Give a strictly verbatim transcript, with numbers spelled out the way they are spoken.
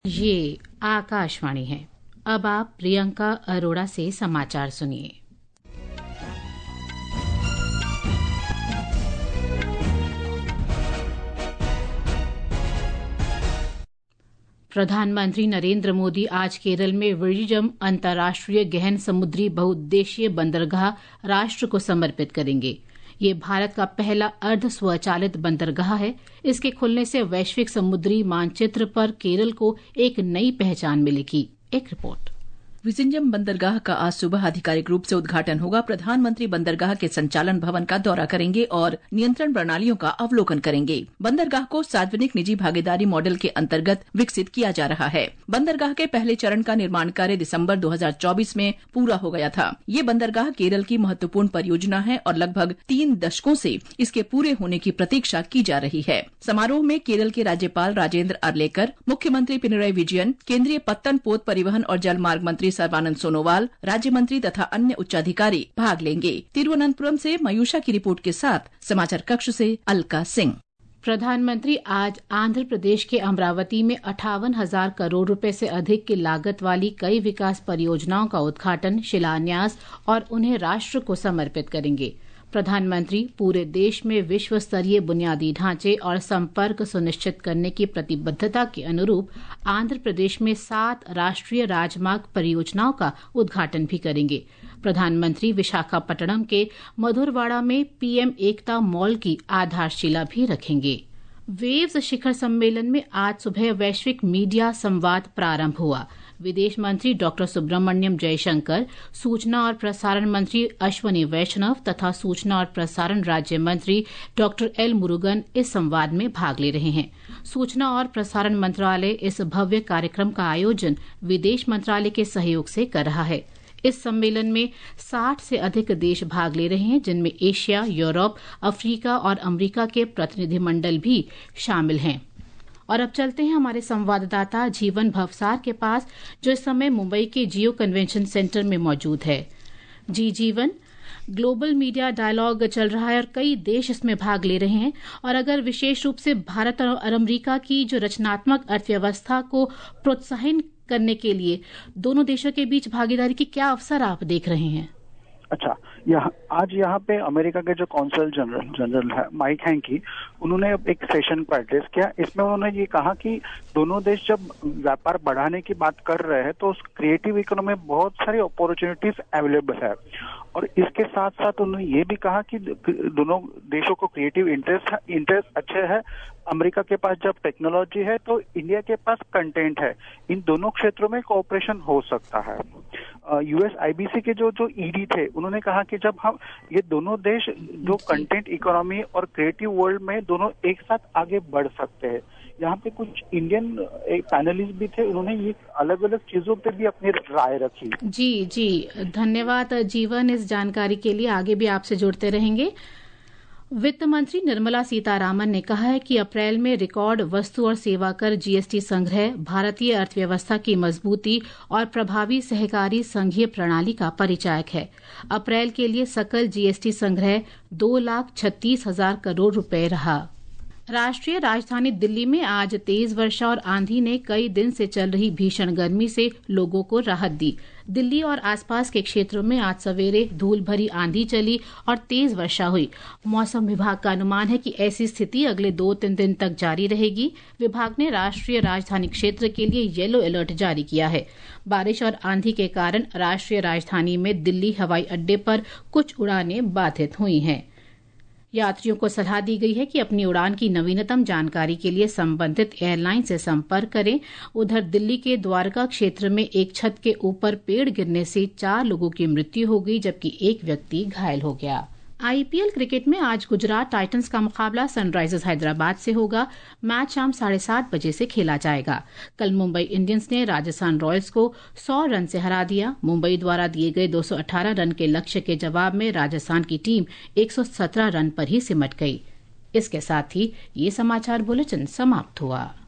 ये आकाशवाणी है। अब आप प्रियंका अरोड़ा से समाचार सुनिए। प्रधानमंत्री नरेंद्र मोदी आज केरल में विजिजम अंतर्राष्ट्रीय गहन समुद्री बहुउद्देशीय बंदरगाह राष्ट्र को समर्पित करेंगे। ये भारत का पहला अर्ध स्वचालित बंदरगाह है। इसके खुलने से वैश्विक समुद्री मानचित्र पर केरल को एक नई पहचान मिलेगी। एक रिपोर्ट। विजिजम बंदरगाह का आज सुबह आधिकारिक रूप से उद्घाटन होगा। प्रधानमंत्री बंदरगाह के संचालन भवन का दौरा करेंगे और नियंत्रण प्रणालियों का अवलोकन करेंगे। बंदरगाह को सार्वजनिक निजी भागीदारी मॉडल के अंतर्गत विकसित किया जा रहा है। बंदरगाह के पहले चरण का निर्माण कार्य दिसंबर दो हज़ार चौबीस में पूरा हो गया था। ये बंदरगाह केरल की महत्वपूर्ण परियोजना है और लगभग तीन दशकों से इसके पूरे होने की प्रतीक्षा की जा रही है। समारोह में केरल के राज्यपाल राजेंद्र अर्लेकर, मुख्यमंत्री पिनराई विजयन, केंद्रीय पत्तन पोत परिवहन और जलमार्ग मंत्री सर्बानंद सोनोवाल, राज्य मंत्री तथा अन्य उच्चाधिकारी भाग लेंगे। तिरुवनंतपुरम से मयूषा की रिपोर्ट के साथ समाचार कक्ष से अलका सिंह। प्रधानमंत्री आज आंध्र प्रदेश के अमरावती में अट्ठावन हजार करोड़ रुपए से अधिक की लागत वाली कई विकास परियोजनाओं का उद्घाटन, शिलान्यास और उन्हें राष्ट्र को समर्पित करेंगे। प्रधानमंत्री पूरे देश में विश्व स्तरीय बुनियादी ढांचे और संपर्क सुनिश्चित करने की प्रतिबद्धता के अनुरूप आंध्र प्रदेश में सात राष्ट्रीय राजमार्ग परियोजनाओं का उद्घाटन भी करेंगे। प्रधानमंत्री विशाखापट्टनम के मधुरवाड़ा में पीएम एकता मॉल की आधारशिला भी रखेंगे। वेव्स शिखर सम्मेलन में आज सुबह वैश्विक मीडिया संवाद प्रारंभ हुआ। विदेश मंत्री डॉक्टर सुब्रमण्यम जयशंकर, सूचना और प्रसारण मंत्री अश्वनी वैष्णव तथा सूचना और प्रसारण राज्य मंत्री डॉक्टर एल मुरुगन इस संवाद में भाग ले रहे हैं। सूचना और प्रसारण मंत्रालय इस भव्य कार्यक्रम का आयोजन विदेश मंत्रालय के सहयोग से कर रहा है। इस सम्मेलन में साठ से अधिक देश भाग ले रहे हैं, जिनमें एशिया, यूरोप, अफ्रीका और अमेरिका के प्रतिनिधिमंडल भी शामिल हैं। और अब चलते हैं हमारे संवाददाता जीवन भवसार के पास, जो इस समय मुंबई के जियो कन्वेंशन सेंटर में मौजूद है। जी जीवन, ग्लोबल मीडिया डायलॉग चल रहा है और कई देश इसमें भाग ले रहे हैं, और अगर विशेष रूप से भारत और अमेरिका की जो रचनात्मक अर्थव्यवस्था को प्रोत्साहन करने के लिए दोनों देशों के बीच भागीदारी के क्या अवसर आप देख रहे हैं? अच्छा, यहाँ आज यहाँ पे अमेरिका के जो कौंसल जनरल जनरल है माइक हैंकी, उन्होंने एक सेशन को एड्रेस किया। इसमें उन्होंने ये कहा कि दोनों देश जब व्यापार बढ़ाने की बात कर रहे हैं तो उस क्रिएटिव इकोनॉमी में बहुत सारी अपॉर्चुनिटीज अवेलेबल है, और इसके साथ साथ उन्होंने ये भी कहा कि दोनों देशों को क्रिएटिव इंटरेस्ट इंटरेस्ट अच्छे है। अमेरिका के पास जब टेक्नोलॉजी है तो इंडिया के पास कंटेंट है। इन दोनों क्षेत्रों में कोऑपरेशन हो सकता है। यूएस आईबीसी के जो जो ईडी थे, उन्होंने कहा कि जब हम ये दोनों देश जो कंटेंट इकोनॉमी और क्रिएटिव वर्ल्ड में दोनों एक साथ आगे बढ़ सकते हैं। यहाँ पे कुछ इंडियन पैनलिस्ट भी थे, उन्होंने ये अलग अलग चीजों पे भी अपनी राय रखी। जी जी धन्यवाद जीवन इस जानकारी के लिए। आगे भी आपसे जुड़ते रहेंगे। वित्त मंत्री निर्मला सीतारामन ने कहा है कि अप्रैल में रिकॉर्ड वस्तु और सेवा कर जीएसटी संग्रह भारतीय अर्थव्यवस्था की मजबूती और प्रभावी सहकारी संघीय प्रणाली का परिचायक है। अप्रैल के लिए सकल जीएसटी संग्रह दो लाख छत्तीस हजार करोड़ रुपए रहा। राष्ट्रीय राजधानी दिल्ली में आज तेज वर्षा और आंधी ने कई दिन से चल रही भीषण गर्मी से लोगों को राहत दी। दिल्ली और आसपास के क्षेत्रों में आज सवेरे धूल भरी आंधी चली और तेज वर्षा हुई। मौसम विभाग का अनुमान है कि ऐसी स्थिति अगले दो तीन दिन तक जारी रहेगी। विभाग ने राष्ट्रीय राजधानी क्षेत्र के लिए येलो अलर्ट जारी किया है। बारिश और आंधी के कारण राष्ट्रीय राजधानी में दिल्ली हवाई अड्डे पर कुछ उड़ानें बाधित हुई हैं। यात्रियों को सलाह दी गई है कि अपनी उड़ान की नवीनतम जानकारी के लिए संबंधित एयरलाइन से संपर्क करें। उधर दिल्ली के द्वारका क्षेत्र में एक छत के ऊपर पेड़ गिरने से चार लोगों की मृत्यु हो गई, जबकि एक व्यक्ति घायल हो गया। आईपीएल क्रिकेट में आज गुजरात टाइटंस का मुकाबला सनराइजर्स हैदराबाद से होगा। मैच शाम साढ़े सात बजे से खेला जाएगा। कल मुंबई इंडियंस ने राजस्थान रॉयल्स को सौ रन से हरा दिया। मुंबई द्वारा दिए गए दो सौ अठारह रन के लक्ष्य के जवाब में राजस्थान की टीम एक सौ सत्रह रन पर ही सिमट गई। इसके साथ ही ये समाचार बुलेटिन समाप्त हुआ।